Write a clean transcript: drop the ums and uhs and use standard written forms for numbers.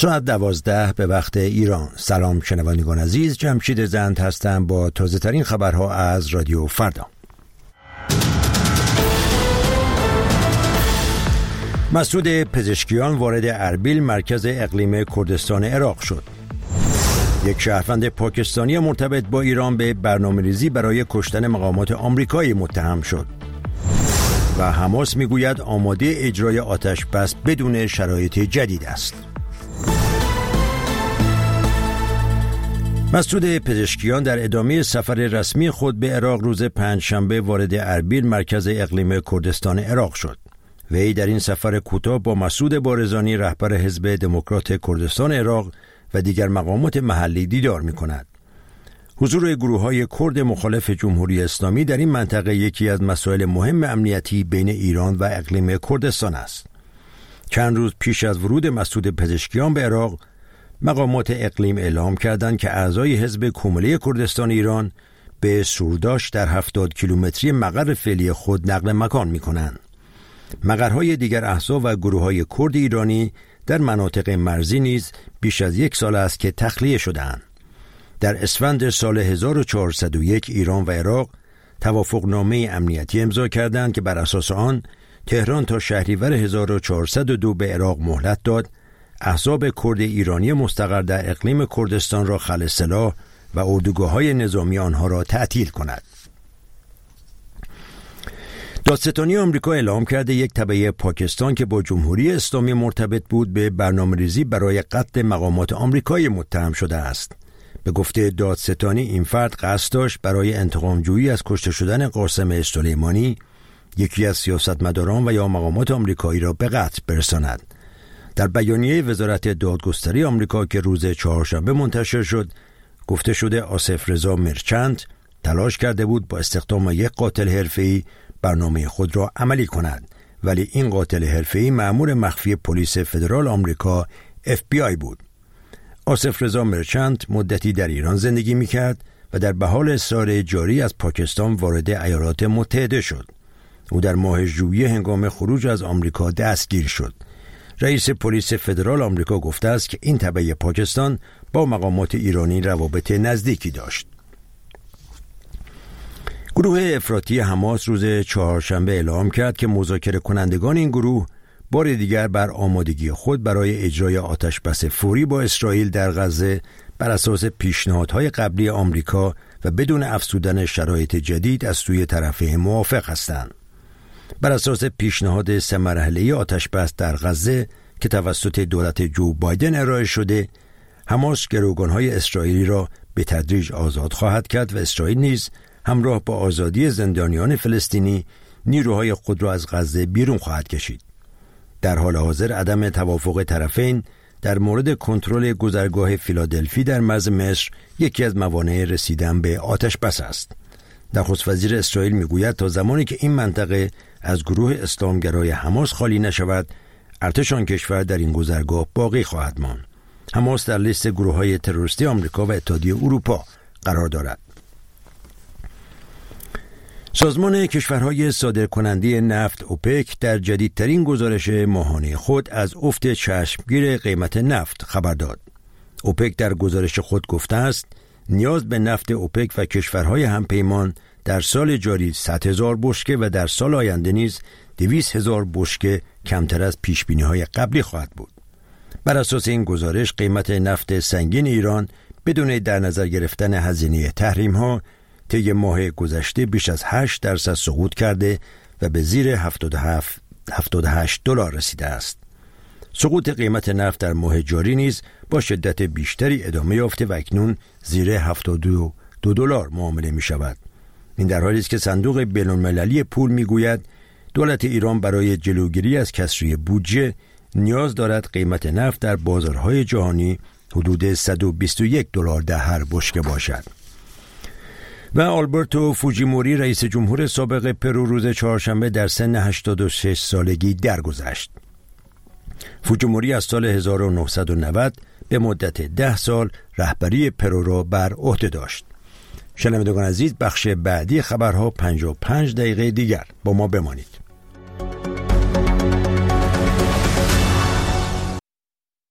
ساعت 12 به وقت ایران. سلام شنوندگان عزیز، جمشید زند هستم با تازه ترین خبرها از رادیو فردا. مسعود پزشکیان وارد اربیل، مرکز اقلیم کردستان عراق شد. یک شهروند پاکستانی مرتبط با ایران به برنامه‌ریزی برای کشتن مقامات آمریکایی متهم شد. و حماس میگوید آماده اجرای آتش بس بدون شرایط جدید است. مسعود پزشکیان در ادامه سفر رسمی خود به عراق روز پنجشنبه وارد اربیل، مرکز اقلیم کردستان عراق شد. وی در این سفر کوتاه با مسعود بارزانی، رهبر حزب دموکرات کردستان عراق و دیگر مقامات محلی دیدار می‌کند. حضور گروه‌های کرد مخالف جمهوری اسلامی در این منطقه یکی از مسائل مهم امنیتی بین ایران و اقلیم کردستان است. چند روز پیش از ورود مسعود پزشکیان به عراق، مقامات اقلیم اعلام کردند که اعضای حزب کومله کردستان ایران به سورداش در 70 کیلومتری مقر فعلی خود نقل مکان می‌کنند. مقرهای دیگر احزاب و گروه‌های کرد ایرانی در مناطق مرزی نیز بیش از یک سال است که تخلیه شده‌اند. در اسفند سال 1401 ایران و عراق توافقنامه امنیتی امضا کردند که بر اساس آن تهران تا شهریور 1402 به عراق مهلت داد احزاب کرد ایرانی مستقر در اقلیم کردستان را خلع سلاح و اردوگاه‌های نظامی آنها را تعطیل کند. دادستانی آمریکا اعلام کرده یک تبعه پاکستان که با جمهوری اسلامی مرتبط بود به برنامه‌ریزی برای قتل مقامات آمریکایی متهم شده است. به گفته دادستانی این فرد قصد داشت برای انتقام‌جویی از کشته شدن قاسم سلیمانی، یکی از سیاستمداران و یا مقامات آمریکایی را به قتل برساند. در بیانیه وزارت دادگستری آمریکا که روز چهارشنبه منتشر شد، گفته شده آصف رضا مرچند تلاش کرده بود با استخدام یک قاتل حرفه‌ای برنامه خود را عملی کند، ولی این قاتل حرفه‌ای مأمور مخفی پلیس فدرال آمریکا FBI بود. آصف رضا مرچند مدتی در ایران زندگی می‌کرد و در حال اصرار جاری از پاکستان وارد ایالات متحده شد. او در ماه ژوئیه هنگام خروج از آمریکا دستگیر شد. رئیس پلیس فدرال آمریکا گفته است که این تبعه پاکستان با مقامات ایرانی روابط نزدیکی داشت. گروه افراطی حماس روز چهارشنبه اعلام کرد که مذاکره کنندگان این گروه بار دیگر بر آمادگی خود برای اجرای آتش بس فوری با اسرائیل در غزه بر اساس پیشنهادهای قبلی آمریکا و بدون افزودن شرایط جدید از سوی طرفین موافق هستند. بر اساس پیشنهاد 3 مرحله‌ای آتش بس در غزه که توسط دولت جو بایدن ارائه شده، حماس گروگان‌های اسرائیلی را به تدریج آزاد خواهد کرد و اسرائیل نیز همراه با آزادی زندانیان فلسطینی نیروهای خود را از غزه بیرون خواهد کشید. در حال حاضر عدم توافق طرفین در مورد کنترل گذرگاه فیلادلفی در مرز مصر یکی از موانع رسیدن به آتش بس است. نخست وزیر اسرائیل میگوید تا زمانی که این منطقه از گروه اسلامگرای حماس خالی نشود، ارتش آن کشور در این گذرگاه باقی خواهد ماند. حماس در لیست گروه‌های تروریستی آمریکا و اتحادیه اروپا قرار دارد. سازمان کشورهای صادرکننده نفت اوپک در جدیدترین گزارش ماهانه خود از افت چشمگیر قیمت نفت خبر داد. اوپک در گزارش خود گفته است نیاز به نفت اوپک و کشورهای همپیمان در سال جاری 100,000 بشکه و در سال آینده نیز 200,000 بشکه کمتر از پیشبینی‌های قبلی خواهد بود. بر اساس این گزارش قیمت نفت سنگین ایران بدون در نظر گرفتن هزینه تحریم‌ها طی ماه گذشته بیش از 8% سقوط کرده و به زیر 78 دلار رسیده است. سقوط قیمت نفت در ماه جاری نیز با شدت بیشتری ادامه یافته و اکنون زیر 72 دلار معامله می شود. این در حالی است که صندوق بین‌المللی پول می گوید دولت ایران برای جلوگیری از کسری بودجه نیاز دارد قیمت نفت در بازارهای جهانی حدود 121 دلار در هر بشکه باشد. و آلبرتو فوجیموری رئیس جمهور سابق پرو روز چهارشنبه در سن 86 سالگی درگذشت. فوجیموری از سال 1990 به مدت 10 سال رهبری پرو را بر عهده داشت. شنوندگان عزیز، بخش بعدی خبرها 55 دقیقه دیگر با ما بمانید.